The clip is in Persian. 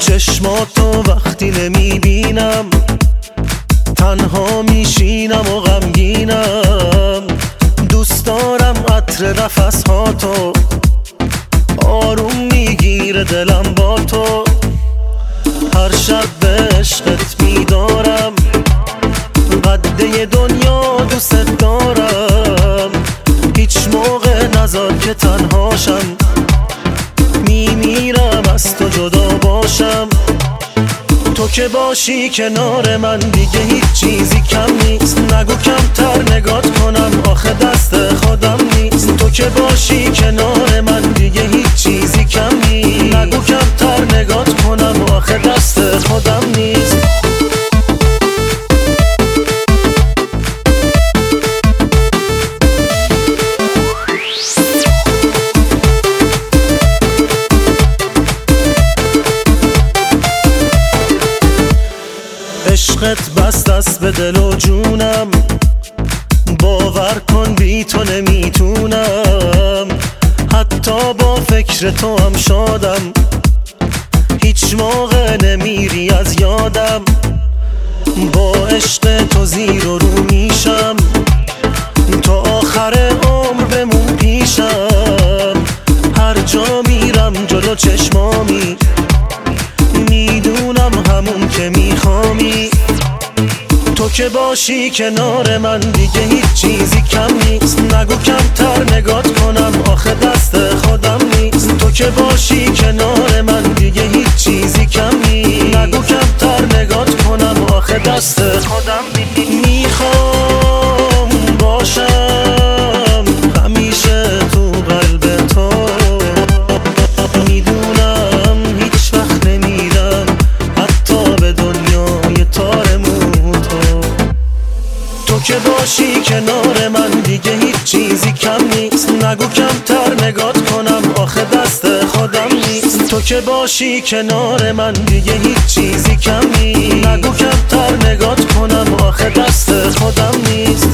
چشماتو وقتی نمیبینم تنها میشینم و غمگینم. دوست دارم عطر نفس هاتو، آروم میگیره دلم با تو. هر شب به عشقت میدارم، قده دنیا دوست دارم. هیچ موقع نذار که تنهاشم، میمیرم از تو جدا باشم. تو که باشی کنار من دیگه هیچ چیزی کم نیست. نگو کمتر نگات کنم آخه دست خودم نیست. تو که باشی کنار من دیگه هیچ چیزی کم نیست. نگو کمتر نگات کنم آخه دست خودم نیست. عشقت بست است به دل و جونم، باور کن بی تو نمیتونم. حتی با فکر تو هم شادم، هیچ موقع نمیری از یادم. با عشق تو زیر و رو میشم، تا آخر عمر بمون پیشم. هر جا میرم جلو چشمامی، میدونم همون که میخوامی. تو که باشی کنار من دیگه هیچ چیزی کم نیست. نگو کمتر نگات کنم آخه دست خودم نیست. تو که باشی کنار من دیگه هیچ چیزی کم نیست. نگو کمتر نگات کنم آخه دست خودم نیست. میخوام باشم همیشه تو قلب تو، میدونم هیچ وقت نمیرم حتی به دنیای تارمون تو. تو که باشی کنار من دیگه هیچ چیزی کم نیست. نگو کمتر نگات کنم آخه دست خودم نیست. تو که باشی کنار من دیگه هیچ چیزی کم نیست. نگو کمتر نگات کنم آخه دست خودم نیست.